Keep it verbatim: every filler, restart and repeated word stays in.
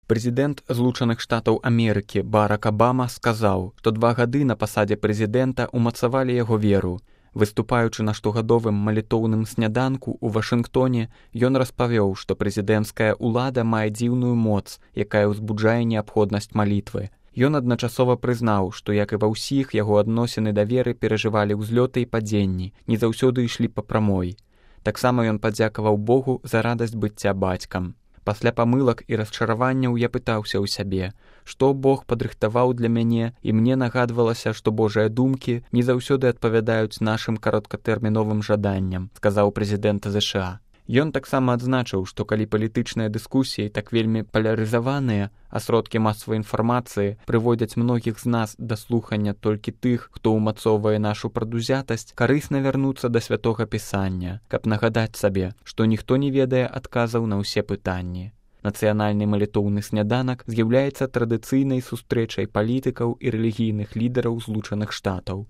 Прэзідэнт Злучаных Штатаў Амерыкі Барак Абама сказаў, што два гады на пасадзе прэзідэнта ўмацавалі яго веру. Выступаючы на штогадовым малітоўным сняданку ў Вашынгтоне, ён распавёў, што прэзідэнцкая ўлада мае дзіўную моц, якая ўзбуджае неабходнасць малітвы. Ён адначасова прызнаў, што, як і ва ўсіх, яго адносіны да веры перажывалі ўзлёты і падзенні, не заўсёды ішлі па прамой. Таксама ён падзякаваў Богу за радасць быцця бацькам. Пасля памылак і расчараванняў я пытаўся ў сябе, што Бог падрыхтаваў для мяне, і мне нагадвалася, што Божыя думкі не заўсёды адпавядаюць нашым кароткатэрміновым жаданням, сказаў прэзідэнт ЗША. Ён таксама адзначыў, што калі палітычныя дыскусіі так вельмі палярызаваныя, а сродкі масавай інфармацыі прыводзяць многіх з нас да слухання толькі тых, хто ўмацоўвае нашу прадузятасць, карысна вярнуцца да святога пісання, каб нагадаць сабе, што ніхто не ведае адказаў на ўсе пытанні. Нацыянальны малітоўны сняданак з'яўляецца традыцыйнай сустрэчай палітыкаў і рэлігійных лідараў Злучаных Штатаў.